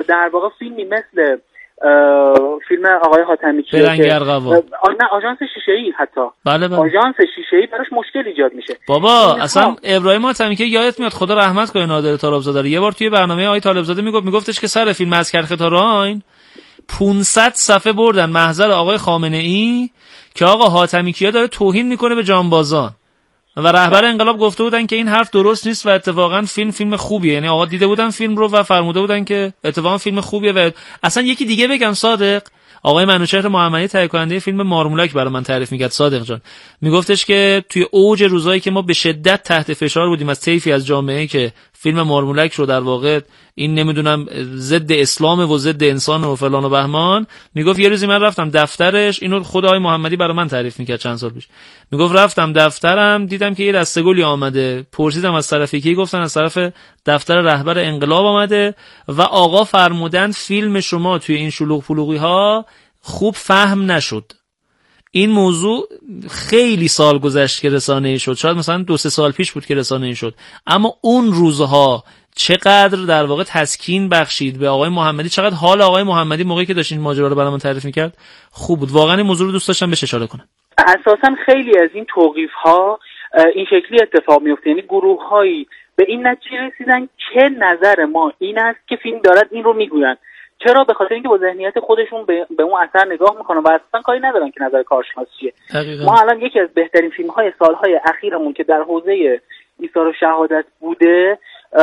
در واقع فیلمی مثل فیلم آقای حاتمیکیه نه آژانس شیشه‌ای حتی بله. آژانس شیشه‌ای براش مشکل ایجاد میشه. بابا اصلا ابراهیم حاتمیکی یادت میاد خدا رحمت کنه نادر طالبزاده یه بار توی برنامه آقای طالبزاده میگفتش که سر فیلم از کرخ تا راین 500 صفحه بردن محضر آقای خامنه‌ای که آقا حاتمیکیا داره توهین میکنه به جانبازان و رهبر انقلاب گفته بودن که این حرف درست نیست و اتفاقا فیلم خوبیه. یعنی آقا دیده بودن فیلم رو و فرموده بودن که اتفاقا فیلم خوبیه. و اصلا یکی دیگه بگم صادق، آقای منوچهر محمدی تهیه کننده فیلم مارمولک برای من تعریف میکرد. صادق جان میگفتش که توی اوج روزایی که ما به شدت تحت فشار بودیم از طیفی از جامعه که فیلم مارمولک رو در واقع این نمیدونم ضد اسلام و ضد انسان و فلان و بهمان، میگفت یه روزی من رفتم دفترش، اینو خود آقای محمدی برای من تعریف میکرد چند سال پیش، میگفت رفتم دفترم دیدم که یه دسته‌گلی آمده، پرسیدم از طرف کی، گفتن از طرف دفتر رهبر انقلاب آمده و آقا فرمودن فیلم شما توی این شلوغ پلوغی ها خوب فهم نشد. این موضوع خیلی سال گذشت که رسانه‌ای شد، شاید مثلا 2-3 سال پیش بود که رسانه‌ای شد، اما اون روزها چقدر در واقع تسکین بخشید به آقای محمدی، چقدر حال آقای محمدی موقعی که داشت این ماجرا رو برام تعریف می‌کرد خوب بود. واقعا این موضوع رو دوست داشتم بهش اشاره کنم. اساساً خیلی از این توقیف‌ها این شکلی اتفاق میفته، یعنی گروه‌هایی به این نتیجه رسیدن که نظر ما این است که فیلم دارد این رو میگویند. چرا؟ به خاطر اینکه با ذهنیت خودشون به اون اثر نگاه میکنن و اصلا کاری ندارن که نظر کارشناس چیه. ما الان یکی از بهترین فیلم‌های سال‌های اخیرمون که در حوزه ایثار و شهادت بوده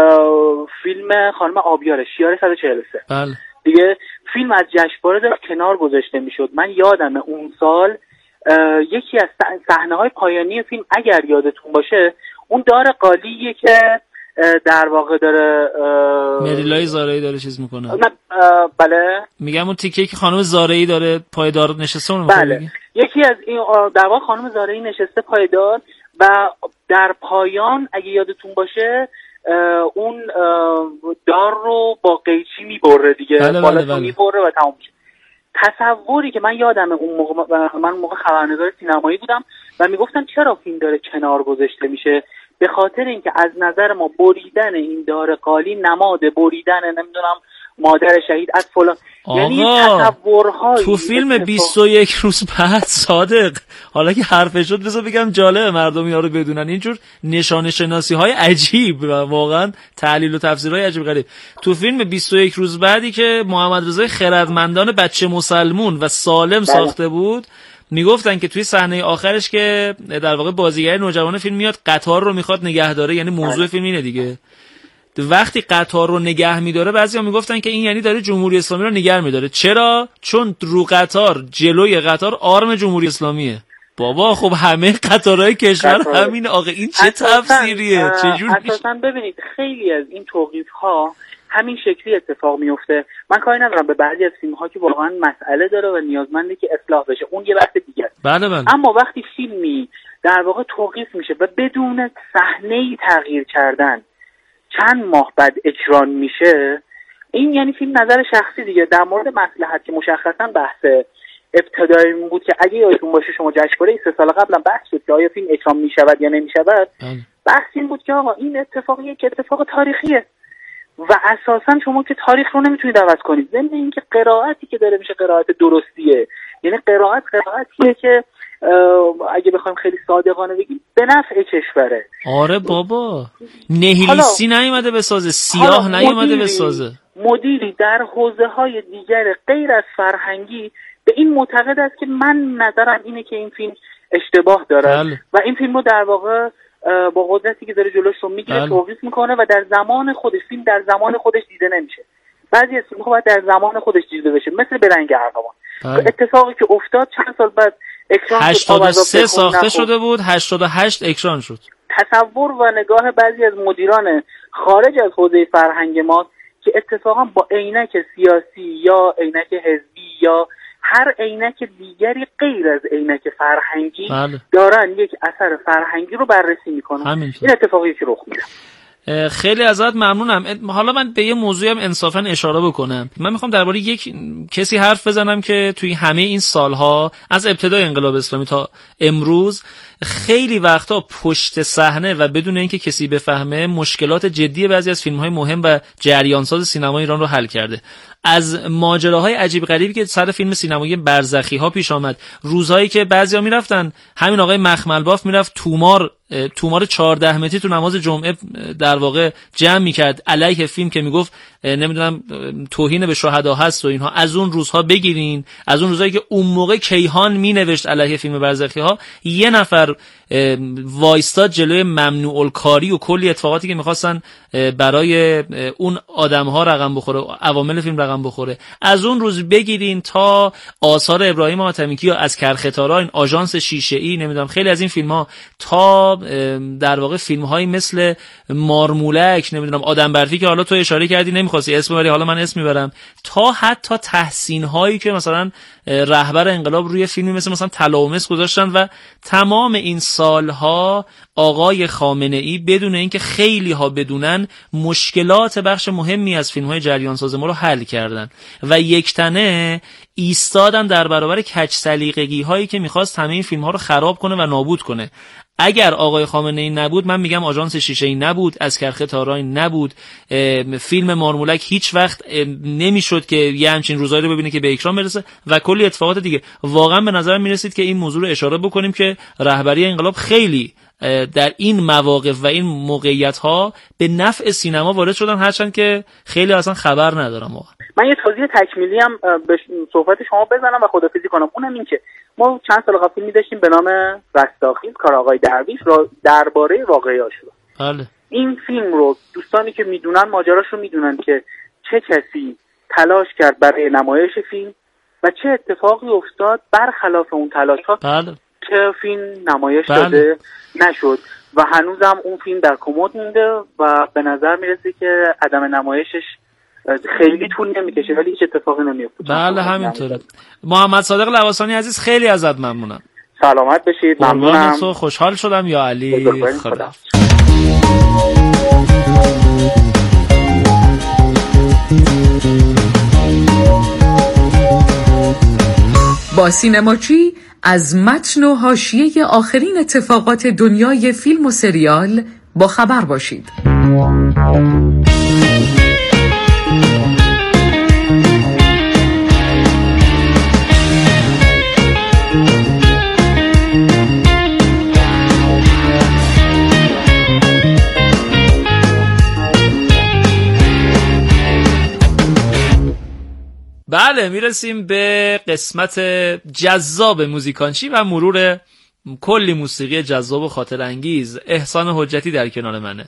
فیلم خانم آبیار شیار 143. بله. دیگه فیلم از جشنواره داشت کنار گذاشته میشد. من یادمه اون سال یکی از صحنه‌های پایانی فیلم اگر یادتون باشه اون دار قالیه که در واقع داره مریلای زارعی داره چیز میکنه. بله میگم اون تیکه که خانم زارعی داره پایدار نشسته اون. بله یکی از این در واقع خانم زارعی نشسته پایدار و در پایان اگه یادتون باشه اون دار رو با قیچی میبره دیگه. بله. میبره و تمام میشه. تصوری که من یادمه اون موقع خبرنگار سینمایی بودم و میگفتن چرا فیلم داره کنار گذاشته میشه، به خاطر اینکه از نظر ما بریدن این دار قالی نماد بریدن نمیدونم مادر شهید از فلان، یعنی تصورهای تو فیلم 21 روز بعد صادق، حالا که حرف شد بذار بگم جالب مردم اینا رو بدونن، اینجور نشانه شناسی های عجیب و واقعا تحلیل و تفسیرهای عجیب غریب تو فیلم 21 روز بعدی که محمد رضای خردمندان بچه مسلمون و سالم ساخته بود، میگفتن که توی صحنه آخرش که در واقع بازیگر نوجوان فیلم میاد قطار رو میخواد نگه داره، یعنی موضوع فیلم اینه دیگه، وقتی قطار رو نگه میداره بعضیا میگفتن که این یعنی داره جمهوری اسلامی رو نگه میداره. چرا؟ چون رو قطار جلوی قطار آرم جمهوری اسلامیه. بابا خب همه قطارهای کشور همین. آقا این چه تفسیریه؟ چجوری؟ اساسا ببینید خیلی از این توقیف ها همین شکلی اتفاق میفته. من کاری ندارم به بعضی از فیلم ها که واقعا مسئله داره و نیازمنده که اصلاح بشه، اون یه بحث دیگه. بله. اما وقتی فیلمی در واقع توقیف میشه و بدون صحنه‌ای تغییر کردن چند ماه بعد اکران میشه، این یعنی فیلم نظر شخصی دیگه. در مورد مصلحت که مشخصا بحث ابتدایی بود که اگه یادتون باشه شما جشنواره 3 سال قبلا بحث شد که آیا فیلم اکران میشود یا نمیشود، بحث این بود که آقا این اتفاقیه که اتفاق تاریخیه و اساسا شما که تاریخ رو نمیتونید عوض کنید. ضمن اینکه قرائتی که داره میشه قرائت درستیه، یعنی قرائتیه که اگه بخوایم خیلی صادقانه بگیم به نفع کشوره. آره بابا، نهیلیستی نیومده بسازه، سیاه نیومده بسازه. مدیری در حوزه‌های دیگر غیر از فرهنگی به این معتقد است که من نظرم اینه که این فیلم اشتباه داره و این فیلم رو در واقع با قدرتی که داره جلوش رو میگیره توقیف میکنه و در زمان خودش فیلم در زمان خودش دیده نمیشه. بعضی از فیلم‌ها باید در زمان خودش دیده بشه، مثل برنگ ارغوان. اتفاقی که افتاد چند سال بعد اکران 83 ساخته شده بود، 88 اکران شد. تصور و نگاه بعضی از مدیران خارج از حوزه فرهنگ ما که اتفاقا با عینک سیاسی یا عینک حزبی یا هر عینک دیگری غیر از عینک فرهنگی دارن یک اثر فرهنگی رو بررسی میکنن. این اتفاقی که رخ میده. خیلی ازت ممنونم. حالا من به یه موضوعی هم انصافا اشاره بکنم. من میخوام درباره یک کسی حرف بزنم که توی همه این سالها از ابتدای انقلاب اسلامی تا امروز خیلی وقتا پشت صحنه و بدون اینکه کسی بفهمه مشکلات جدی بعضی از فیلم‌های مهم و جریانساز سینما ایران رو حل کرده. از ماجراهای عجیب غریبی که سر فیلم سینمایی برزخی ها پیش آمد، روزهایی که بعضیا میرفتن، همین آقای مخملباف میرفت تومار 14 متری تو نماز جمعه در واقع جمع میکرد علیه فیلم که میگفت نمیدونم توهین به شهدا هست و اینها. از اون روزها بگیرین، از اون روزایی که اون موقع کیهان مینوشت علیه فیلم برزخی ها، یه نفر وایستاد جلوی ممنوع الکاری و کلی اتفاقاتی که میخواستن برای اون آدم‌ها رقم بخوره، عوامل فیلم رقم بخوره. از اون روز بگیرین تا آثار ابراهیم حاتمیکی یا از کرختارا، این آژانس شیشه‌ای، نمیدونم خیلی از این فیلم‌ها، تا در واقع فیلم‌هایی مثل مارمولک، نمیدونم آدم برفی که حالا تو اشاره کردی نمی‌خواستی اسم ببری، حالا من اسم میبرم، تا حتی تحسین‌هایی که مثلا رهبر انقلاب روی فیلمی مثلا تلاومس گذاشتن. و تمام این سالها آقای خامنه‌ای بدون اینکه خیلی ها بدونن مشکلات بخش مهمی از فیلم‌های جریانساز ما رو حل کردن و یکتنه ایستادن در برابر کج سلیقگی هایی که می‌خواست همه این فیلم‌ها رو خراب کنه و نابود کنه. اگر آقای خامنه‌ای نبود، من میگم آژانس شیشه‌ای نبود، از کرخه تارای نبود، فیلم مارمولک هیچ وقت نمیشد که یه همچین روزایی رو ببینه که به اکران برسه و کلی اتفاقات دیگه. واقعا به نظر میرسید که این موضوع رو اشاره بکنیم که رهبری انقلاب خیلی در این مواقف و این موقعیت‌ها به نفع سینما وارد شدن، هرچند که خیلی اصلا خبر ندارم. من یه توضیح تکمیلی هم به صحبت شما بزنم و خدافظی کنم. اونم این که ما چند سال قبل فیلمی داشتیم به نام رستاخیز کار آقای درویش را درباره واقعی آشورا. بله. این فیلم رو دوستانی که میدونن ماجراش رو میدونن که چه کسی تلاش کرد برای نمایش فیلم و چه اتفاقی افتاد برخلاف اون تلاش‌ها. بله. که فیلم نمایش داده نشد و هنوزم اون فیلم در کمد مونده و به نظر میرسه که عدم نمایشش خیلی طول نمیکشه ولی هیچ اتفاقی نمیفته. بله همینطوره. محمد صادق لواسانی عزیز خیلی ازت ممنونم. سلامت بشید. ممنونم. خوشحال شدم یا علی. خدا. با سینماچی از متن و حاشیه آخرین اتفاقات دنیای فیلم و سریال با خبر باشید. بله، میرسیم به قسمت جذاب موزیکانچی و مرور کلی موسیقی جذاب و خاطر انگیز. احسان حجتی در کنار منه.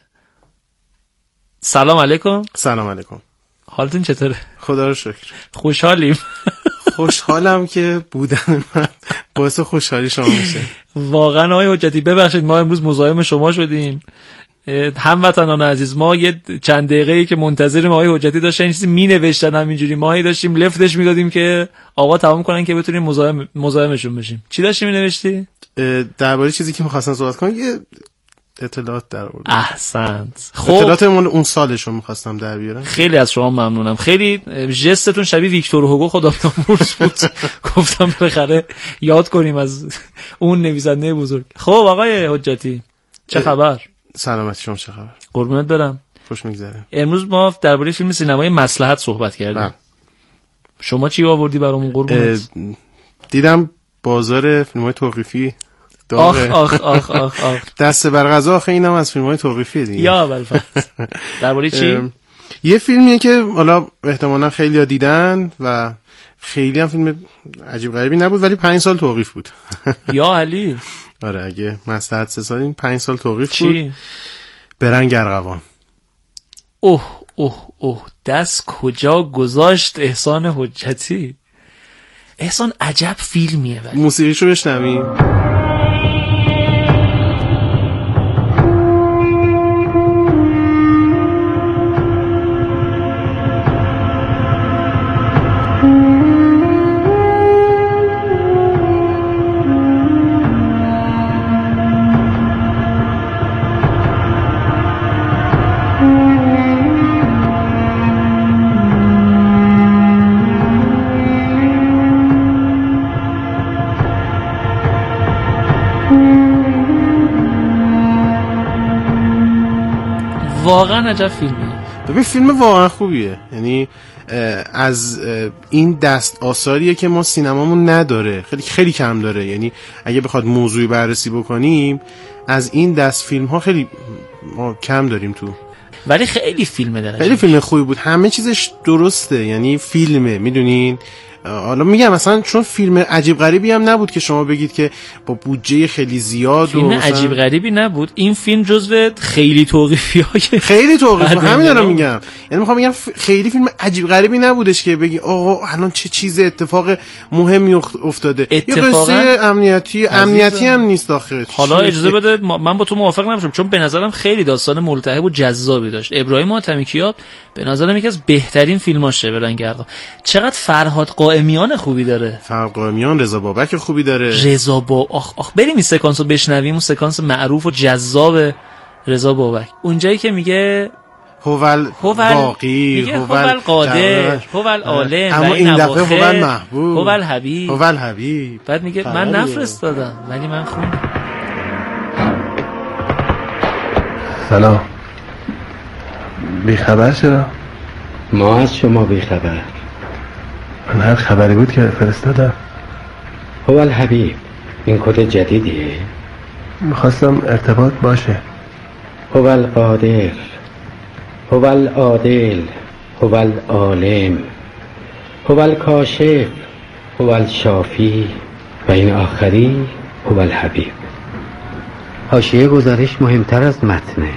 سلام علیکم. سلام علیکم. حالتون چطوره؟ خدا رو شکر. خوشحالیم. خوشحالم که بودن من باعث خوشحالی شما میشه. واقعا آقای حجتی ببخشید ما امروز مزاحم شما شدیم. هموطنان عزیز، ما یه چند دقیقه‌ای که منتظریم آقای حجتی داشتن این چیزی مینوشتن، همینجوری ما داشتیم لفتش میدادیم که آقا تمام کنن که بتونیم مزاحمشون بشیم. چی داشتی مینوشتی؟ درباره چیزی که می‌خواستن صحبت کنم یه اطلاعات در آوردم. احسنت. خب اطلاعات اون سالشو می‌خواستم در بیارم. خیلی از شما ممنونم. خیلی ژستتون شبیه ویکتور هوگو خدا بیامرز بود. گفتم بالاخره یاد کنیم از اون نویسنده بزرگ. خب آقای حجتی چه خبر؟ سلامتی شما چه خبر؟ قربونت برم. خوش میگذره. امروز ما درباره فیلم سینمایی مصلحت صحبت کردیم. شما چی آوردی برامون قربونت؟ دیدم بازار فیلم‌های توقیفی داغه. آخ. دست بر غذا. آخه اینم از فیلم‌های توقیفی دیگه. یا بلفت. درباره چی؟ یه فیلمیه که حالا احتمالاً خیلی‌ها دیدن و خیلی هم فیلم عجیب غریبی نبود ولی 5 سال توقیف بود. یا علی. آره اگه مصلحت 3 سال این 5 سال توقیف بود. برنگ ارغوان. اوه دست کجا گذاشت احسان حجتی. احسان عجب فیلمیه. ولی موسیقیشو بشنویم. واقعا عجب فیلمیه. ببین فیلم واقعا خوبیه، یعنی از این دست آثاریه که ما سینمامون نداره، خیلی خیلی کم داره. یعنی اگه بخواد موضوعی بررسی بکنیم از این دست فیلم ها خیلی ما کم داریم تو، ولی خیلی فیلم داره، خیلی فیلم خوبی بود، همه چیزش درسته، یعنی فیلمه، میدونین. حالا میگم مثلا چون فیلم عجیب غریبی هم نبود که شما بگید که با بودجه خیلی زیاد فیلم عجیب غریبی نبود. این فیلم جزو خیلی توقیفی‌های خیلی توقیف، همین دارم میگم. یعنی میخوام بگم خیلی فیلم عجیب غریبی نبودش که بگی آقا الان چه چیز اتفاق مهمی افتاده. یه قصه امنیتی هم نیست آخه. حالا اجازه بده من با تو موافق نمیشم، چون به نظرم خیلی داستان ملتهب و جذابی داشت. ابراهیم حاتمیکیاب به نظرم یکی از بهترین فیلماشه به رنگ ارغوان. چقدر فرهاد قائمیان خوبی داره، فرهاد قائمیان، رضا بابک خوبی داره. آخ بریم این سکانسو بشنویم، اون سکانس معروف و جذاب رضا بابک، اونجایی که میگه هوال باقی، هوال قادر، هوال عالم، اما این دفعه هوال محبوب، هوال حبیب. بعد میگه من نفرستادم ولی من خوندم. سلام، بی خبر چرا؟ ما از شما بی خبر. من هر خبری بود که فرستادم. هوال حبیب، این کد جدیدیه؟ میخواستم ارتباط باشه. هوال قادر، هوال عادل، هوال عالم، هوال کاشف، هوال شافی و این آخری هوال حبیب. حاشیه گزارش مهمتر از متنه.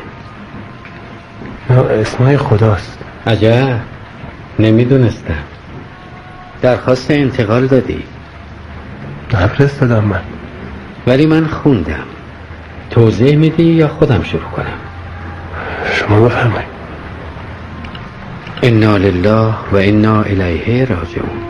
اسمای خداست. عجب، نمیدونستم. درخواست انتقال دادی؟ نفرستادم من، ولی من خوندم. توضیح میدی یا خودم شروع کنم؟ شما بفرمایید. انا لله و انا الیه راجعون.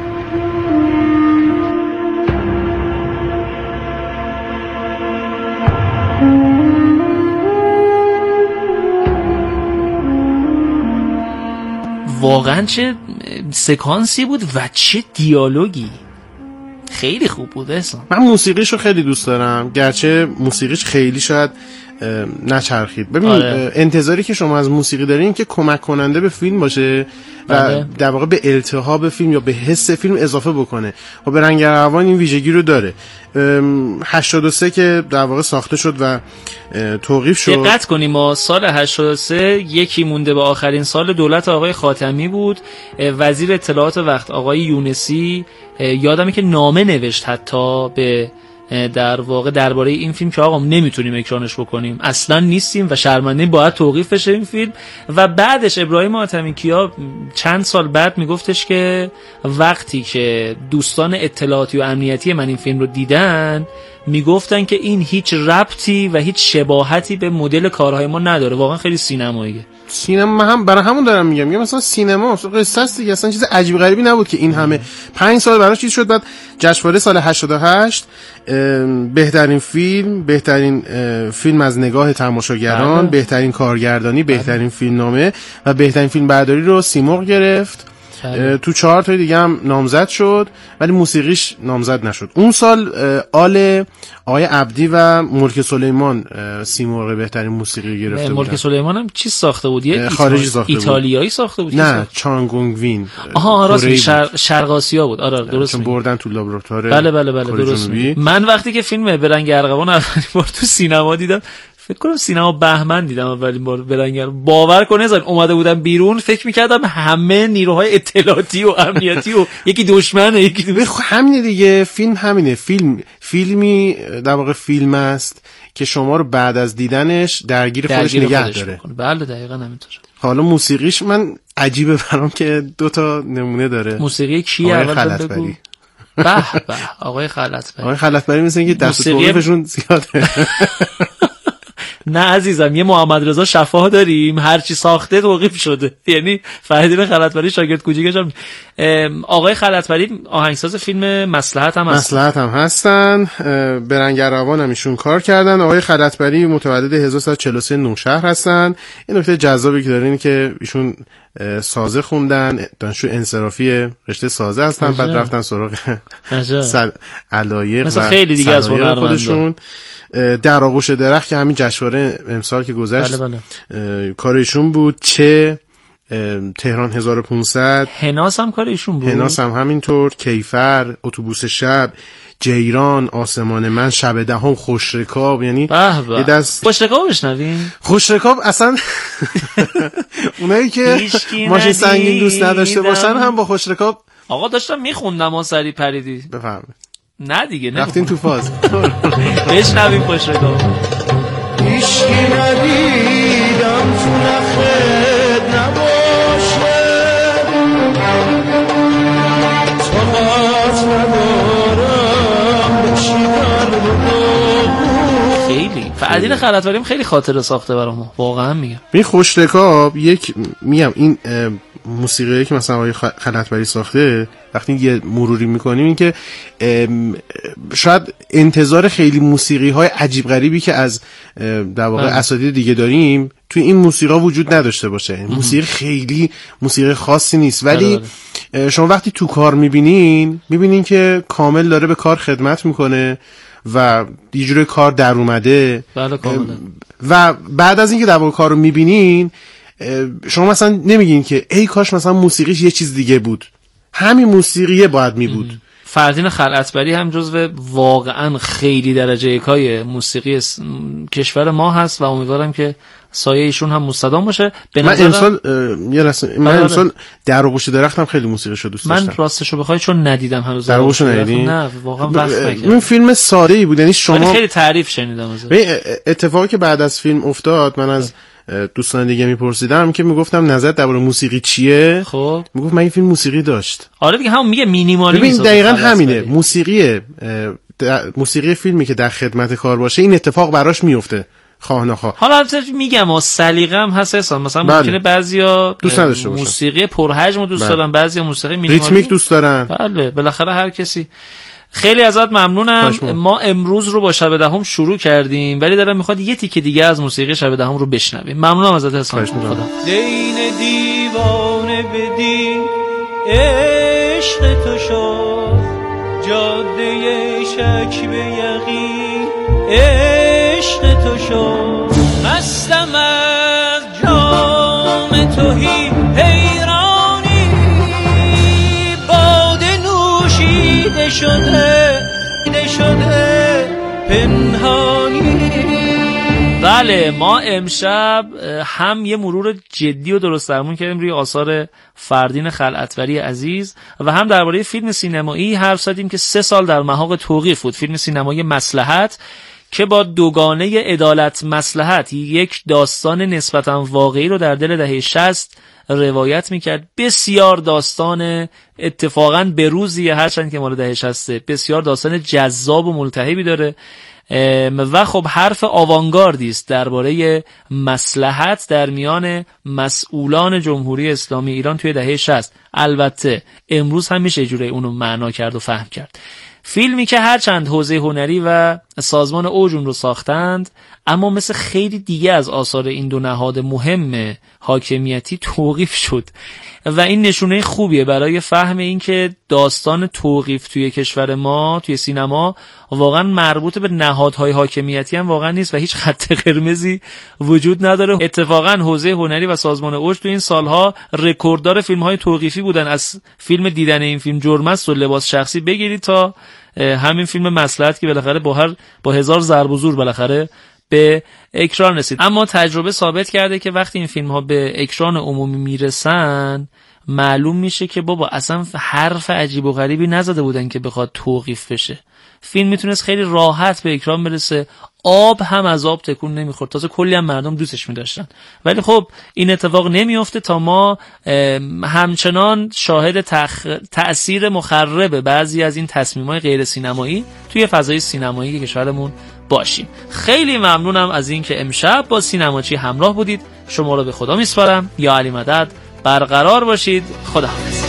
واقعا چه سکانسی بود و چه دیالوگی، خیلی خوب بود اصلا. من موسیقیشو خیلی دوست دارم، گرچه موسیقیش خیلی شاید نچرخید. ببین انتظاری که شما از موسیقی دارین که کمک کننده به فیلم باشه و در واقع به التهاب فیلم یا به حس فیلم اضافه بکنه. و به رنگ ارغوان این ویژگی رو داره. 83 که در واقع ساخته شد و توقیف شد. دقت کنیم ما سال 83 یکی مونده به آخرین سال دولت آقای خاتمی بود. وزیر اطلاعات وقت آقای یونسی یادمه که نامه نوشت حتی به در واقع درباره این فیلم که آقا نمیتونیم اکرانش بکنیم، اصلا نیستیم و شرمنده، باید توقیف بشه این فیلم. و بعدش ابراهیم حاتمیکیا چند سال بعد میگفتش که وقتی که دوستان اطلاعاتی و امنیتی من این فیلم رو دیدن میگفتن که این هیچ ربطی و هیچ شباهتی به مدل کارهای ما نداره. واقعا خیلی سینماییه. سینما هم برای همون دارم میگم مثلا سینما قصه است دیگه، اصلا چیز عجیب غریبی نبود که این همه 5 سال براش چیز شد. بعد جشنواره سال 88 بهترین فیلم از نگاه تماشاگران، بهترین کارگردانی، بهترین فیلمنامه و بهترین فیلم برداری رو سیمرغ گرفت. تو 4 تا دیگه هم نامزد شد ولی موسیقیش نامزد نشد. اون سال آل آقای عبدی و ملک سلیمان سیمرغ بهترین موسیقی گرفته بود. ملک سلیمان هم چی ساخته بود؟ یه خارجی ساخته بود. ایتالیایی ساخته بود. نه، چانگونگ وین. آها راست، شرق آسیا بود. آره درست میگی. بردن تو لابراتوار. بله درست میگی. من وقتی که فیلم به رنگ ارغوان اولین بار تو سینما دیدم، فکر کنم سینما بهمن دیدم اولین بار به رنگ ارغوان، باور کنه زن اومده بودم بیرون فکر میکردم همه نیروهای اطلاعاتی و امنیتی و یکی دشمنه یکی همینه دیگه. فیلم همینه. فیلمی در واقع فیلم است که شما رو بعد از دیدنش درگیر خودش نگه داره. بله دقیقاً همینطوره. حالا موسیقیش من عجیبه برام که 2 تا نمونه داره. موسیقی کی اول بگو؟ به آقای خلعتبری مثل اینکه دست توقیفشون زیاده. نه عزیزم، یه محمد رضا شفاح داریم هرچی ساخته توقیف شده. یعنی فریدین خلعتبری شاگرد کوچیکش هم. آقای خلعتبری آهنگساز فیلم مصلحت هم هستن. به رنگ ارغوان هم ایشون کار کردن. آقای خلعتبری متولد 1343 نوشهر هستن. این نکته جذابی که داره اینه که ایشون سازه خوندن، دانشجو انصرافی رشته سازه هستن، بعد رفتن سراغ علایق مثلا خیلی دیگه از خودشون. در آغوش درخت که همین جشنواره امسال که گذشت کارشون بود. چه تهران 1500 هناس هم کار ایشون بود. هناس هم همینطور. کیفر، اتوبوس شب، جیران، آسمان من، شب دهم، خوشرکاب. یعنی یه دست خوشرکاب بشنویم. خوشرکاب اصلا اونایی که ماشین سنگین دوست نداشته باشن هم با خوشرکاب. آقا داشتم میخوندم اون سری پریدی. بفهمید. نه دیگه نه رفتین تو فاز. بشنویم خوشرکاب. هیچکی ندیدم تو نخد نباشه، طاقت ندارم بشیدن بگو. خیلی فردین خلعتوری خیلی خاطره ساخته برای ما، واقعا میگم. این خوشرکاب یک میگم این موسیقی که مثلا آقای خلعتوری ساخته، وقتی یه مروری میکنیم این که شاید انتظار خیلی موسیقی های عجیب غریبی که از در واقع اساتید دیگه داریم توی این موسیقی وجود نداشته باشه. موسیقی خیلی موسیقی خاصی نیست، ولی شما وقتی تو کار میبینین که کامل داره به کار خدمت میکنه و یه جوری کار در اومده. بله کاملا. و بعد از اینکه در واقع کارو میبینین شما مثلا نمیگین که ای کاش مثلا موسیقیش یه چیز دیگه بود، همین موسیقیه باید می بود. فردین خلعتبری هم جزو واقعا خیلی درجه یکای موسیقی کشور ما هست و امیدوارم که سایه ایشون هم مستدام باشه. من امسال در آغوش درختم خیلی موسیقیشو دوست داشتم. من راستشو بخوای چون ندیدم هنوز. در آغوش ندیدی؟ نه واقعا وقت نکردم. این فیلم ساده‌ای بود، یعنی شما خیلی تعریف شنیدم ازش. اتفاقی که بعد از فیلم افتاد، من از دوستان دیگه میپرسیدم که میگفتم نظرت درباره موسیقی چیه؟ خب میگفت من این فیلم موسیقی داشت. آره دیگه همون میگه مینیمالیسم. ببین دقیقاً همینه. موسیقی فیلمی که در خدمت کار باشه این اتفاق براش میفته خواه نخواه. حالا البته میگم سلیقه هم هست اصلا. مثلا ممکنه بعضیا دوست نداشته باشن موسیقی پرحجم دوست دارن، بعضیا موسیقی مینیمالیسم ریتمیک دوست دارن. بله بالاخره هر کسی. خیلی ازت ممنونم. ما امروز رو با شب دهم شروع کردیم ولی دارم میخواد یه تیکه دیگه از موسیقی شب دهم رو بشنویم. ممنونم ازت حسام. خدا دین دیوانه بدی عشق تو شد، جاده شک به یقین عشق تو شد، مستم از جام توهی حیرانی، باده نوشیده شده پنهانی. بله ما امشب هم یه مرور جدی و درست درمون کردیم روی آثار فردین خلعتوری عزیز و هم درباره فیلم سینمایی حرف زدیم که 3 سال در محاق توقیف بود. فیلم سینمایی مصلحت که با دوگانه عدالت مصلحت یک داستان نسبتا واقعی رو در دل دهه 60 روایت میکرد. بسیار داستان اتفاقا بروزیه، هرچند که مال دهه 60 بسیار داستان جذاب و ملتهبی داره و خب حرف آوانگاردی است درباره مصلحت در میان مسئولان جمهوری اسلامی ایران توی دهه 60. البته امروز هم میشه جوری اونو معنا کرد و فهم کرد. فیلمی که هرچند حوزه هنری و سازمان اوج اون رو ساختند اما مثل خیلی دیگه از آثار این دو نهاد مهم حاکمیتی توقیف شد و این نشونه خوبیه برای فهم این که داستان توقیف توی کشور ما توی سینما واقعا مربوط به نهادهای حاکمیتی هم واقعا نیست و هیچ خط قرمزی وجود نداره. اتفاقا حوزه هنری و سازمان اوج تو این سالها رکورددار فیلم‌های توقیفی بودن. از فیلم دیدن این فیلم جرم است و لباس شخصی بگیرید تا همین فیلم مصلحت که بالاخره با هزار ضرب و زور بالاخره به اکران رسید. اما تجربه ثابت کرده که وقتی این فیلم ها به اکران عمومی میرسن معلوم میشه که بابا اصلا حرف عجیب و غریبی نزده بودن که بخواد توقیف بشه. فیلم میتونست خیلی راحت به اکران برسه، آب هم از آب تکون نمیخورد، تازه کلی هم مردم دوستش میداشتن. ولی خب این اتفاق نمیفته تا ما همچنان شاهد تأثیر مخرب بعضی از این تصمیم‌های غیر سینمایی توی فضای سینمایی کشورمون باشیم. خیلی ممنونم از اینکه امشب با سینماچی همراه بودید. شما رو به خدا میسپارم. یا علی مدد. برقرار باشید. خداحافظ.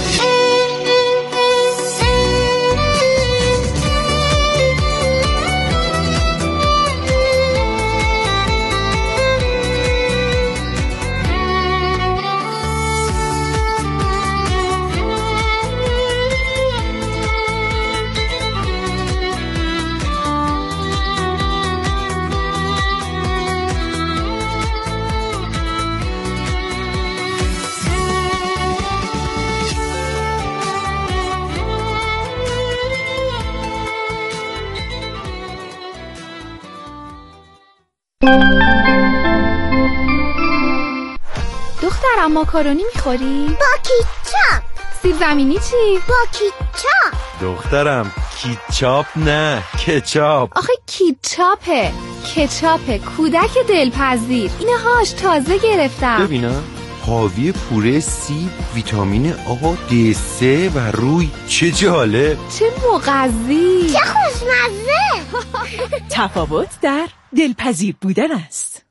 دخترم ماکارونی میخوری؟ با کیچاپ. سیب زمینی چی؟ با کیچاپ. دخترم کیچاپ نه کچاپ. آخه کیچاپه، کچاپه. کودک دلپذیر. اینه هاش تازه گرفتم. ببینم حاوی پوره سیب، ویتامین آ، D3 و روی. چه جالب، چه مغذی، چه خوشمزه. تفاوت در دلپذیر بودن است.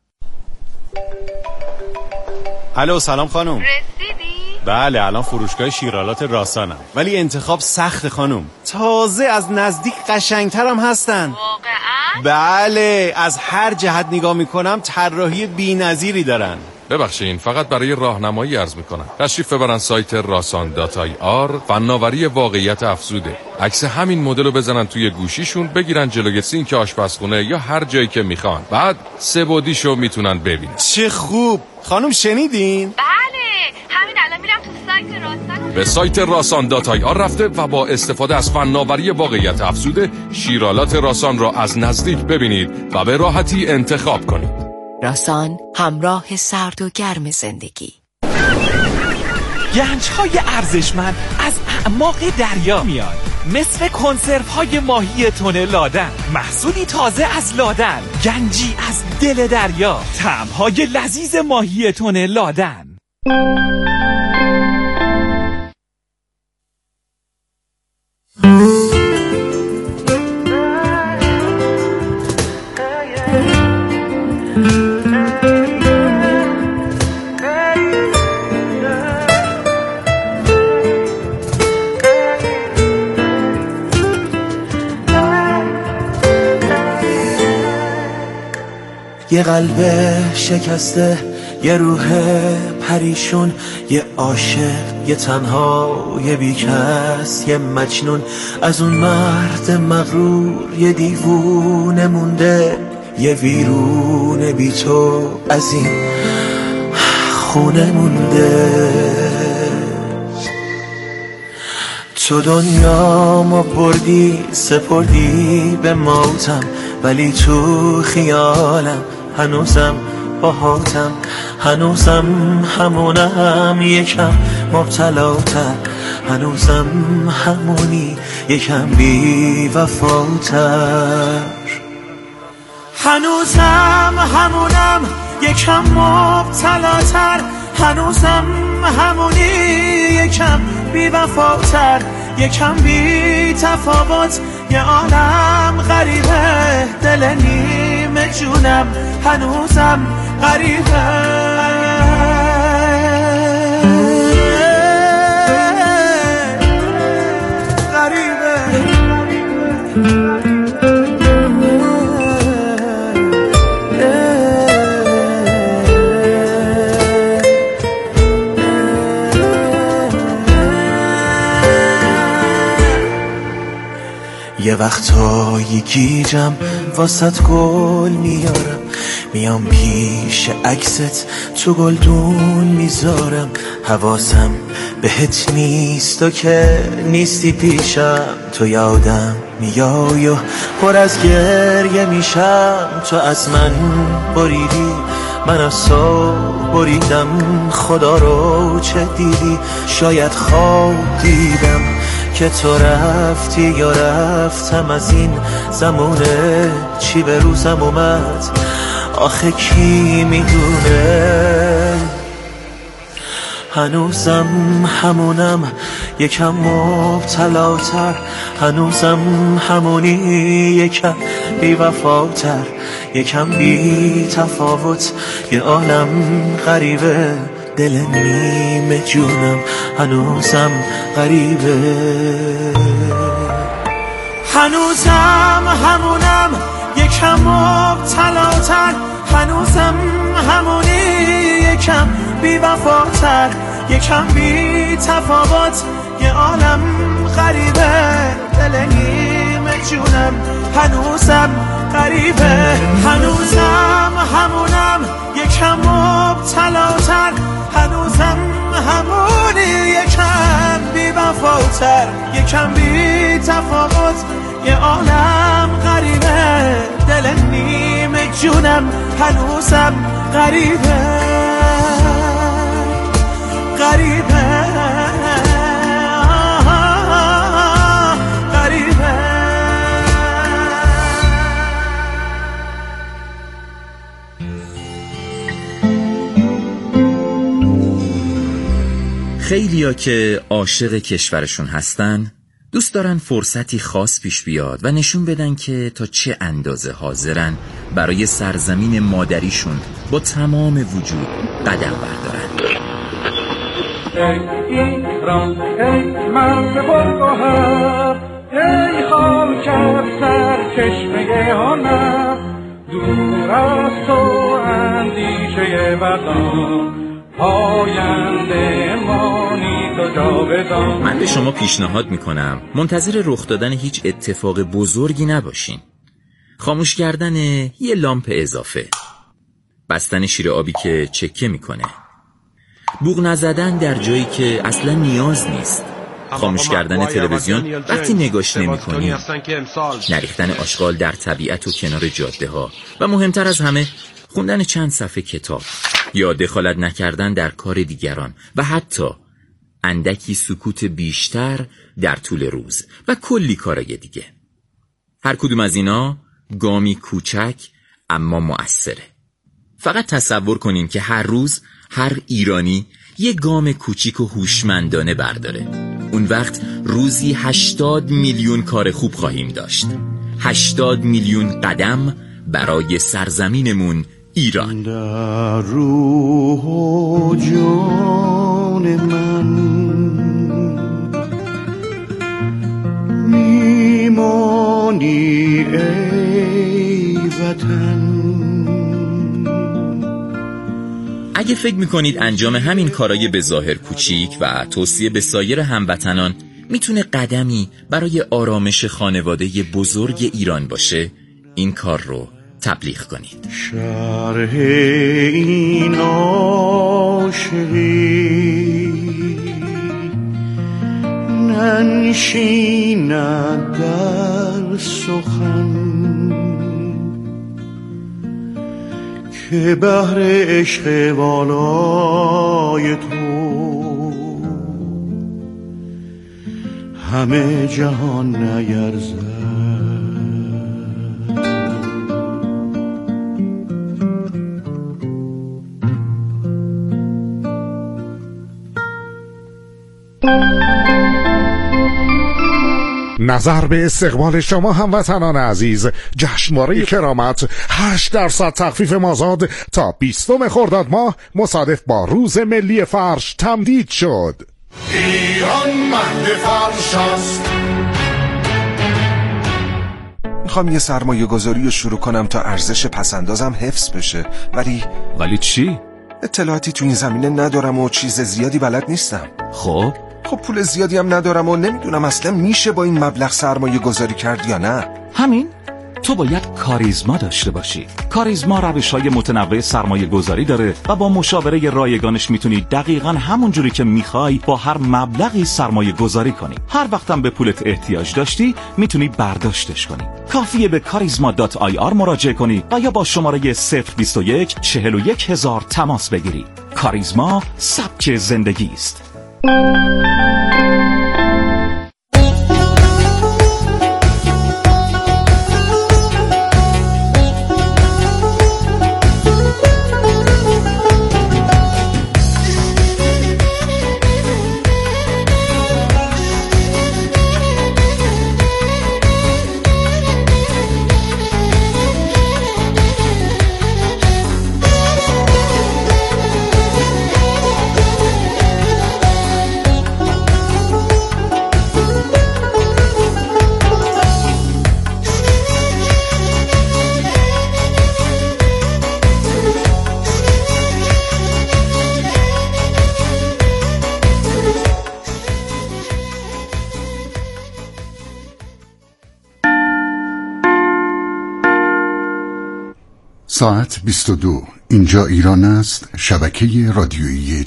الو سلام خانم. رسیدی؟ بله الان فروشگاه شیرالات راسانم، ولی انتخاب سخت خانم. تازه از نزدیک قشنگترم هستن. واقعا؟ بله از هر جهت نگاه میکنم طراحی بی‌نظیری دارن. ببخشید فقط برای راهنمایی عرض میکنم تشریف ببرن سایت rasan.ir. فناوری واقعیت افزوده. عکس همین مدل رو بزنن توی گوشیشون، بگیرن جلوی سینک آشپزخونه یا هر جایی که میخوان، بعد 3 بعدیشو میتونن ببینن. چه خوب خانم، شنیدین؟ بله همین الان میرم تو سایت راسان. به سایت rasan.ir رفته و با استفاده از فناوری واقعیت افزوده شیرالات راسان را از نزدیک ببینید و به راحتی انتخاب کنید. راسان، همراه سرد و گرم زندگی. گنج‌های ارزشمند از اعماق دریا میاد، مثل کنسروهای ماهی تن لادن، محصولی تازه از لادن، گنجی از دل دریا، طعم‌های لذیذ ماهی تن لادن. یه قلب شکسته، یه روح پریشون، یه عاشق، یه تنها، یه بیکس، یه مجنون. از اون مرد مغرور یه دیوونه مونده، یه ویرون بی تو از این خونه مونده. تو دنیامو بردی سپردی به موتم، ولی تو خیالم هنوزم باهاتم، هنوزم همونم یکم مبتلاتر، هنوزم همونی یکم بی وفاتر، هنوزم همونم یکم مبتلاتر، هنوزم همونی یکم بی وفاتر، یکم بی تفاوت. یه عالم غریبه، دل نیمه جونم هنوزم غریبه. یه وقتایی گیرم واسط گل میارم، میام پیش عکست تو گلدون میذارم، حواسم بهت نیست و که نیستی پیشم، تو یادم میای و پر از گریه میشم. تو از من بریدی، من از تو بریدم، خدا رو چه دیدی؟ شاید خواب دیدم که تو رفتی یا رفتم از این زمونه، چی به روزم اومد آخه کی میدونه. هنوزم همونم یکم مبتلاتر، هنوزم همونی یکم بی وفاتر، یکم بی تفاوت. یه عالم غریبه، دل نیمه جونم هنوزم غریبه. هنوزم همونم یکم مبتلاتر، هنوزم همونی یکم بی وفاتر، یکم بی تفاوت. یه عالم غریبه، دل نیمه جونم هنوزم غریبه. هنوزم همونم یکم مبتلاتر، هنوزم همونی یکم بی وفاتر، یکم بی تفاوت. یه عالم غریبه، دل نیمه جونم هنوزم غریبه خیلیا که عاشق کشورشون هستن دوست دارن فرصتی خاص پیش بیاد و نشون بدن که تا چه اندازه حاضرن برای سرزمین مادریشون با تمام وجود قدم بردارن. ای ایران ای مرد برگوهر، ای خاکر سرچشمه هنر، دور از تو اندیشه بدان، آینده مانی تو جاودان. من به شما پیشنهاد میکنم منتظر رخ دادن هیچ اتفاق بزرگی نباشین. خاموش کردن یه لامپ اضافه، بستن شیر آبی که چکه میکنه، بوق نزدن در جایی که اصلا نیاز نیست، خاموش کردن تلویزیون وقتی نگاش نمی‌کنی، نریختن آشغال در طبیعت و کنار جاده ها و مهمتر از همه خوندن چند صفحه کتاب یا دخالت نکردن در کار دیگران و حتی اندکی سکوت بیشتر در طول روز و کلی کارای دیگه. هر کدوم از اینا گامی کوچک اما مؤثره. فقط تصور کنین که هر روز هر ایرانی یه گام کوچیک و هوشمندانه برداره. اون وقت روزی 80 میلیون کار خوب خواهیم داشت. 80 میلیون قدم برای سرزمینمون ایران. در روح و جان من میمانی ای وطن. اگه فکر میکنید انجام همین کارای به ظاهر کوچیک و توصیه به سایر هموطنان میتونه قدمی برای آرامش خانواده بزرگ ایران باشه، این کار رو تبلیغ کنید. شرح این عاشقی ننشیند در سخن که بحر عشق والای تو همه جهان نیرزد. نظر به استقبال شما هموطنان عزیز. جشنواره کرامت 8% تخفیف مازاد تا 20 خرداد ماه مصادف با روز ملی فرش تمدید شد. ایران مهد فرش است. میخوام یه سرمایه گذاری رو شروع کنم تا ارزش پسندازم حفظ بشه، ولی چی؟ اطلاعاتی تو این زمینه ندارم و چیز زیادی بلد نیستم. خب پول زیادی هم ندارم و نمیدونم اصلا میشه با این مبلغ سرمایه گذاری کرد یا نه. همین تو باید کاریزما داشته باشی. کاریزما روش‌های متنوع سرمایه گذاری داره و با مشاوره رایگانش میتونی دقیقاً همون جوری که میخوای با هر مبلغی سرمایه گذاری کنی. هر وقتم به پولت احتیاج داشتی میتونی برداشتش کنی. کافیه به karizma.ir مراجعه کنی و یا با شماره 021 41000 تماس بگیری. کاریزما سبک زندگی است. ساعت 22. اینجا ایران است. شبکه رادیویی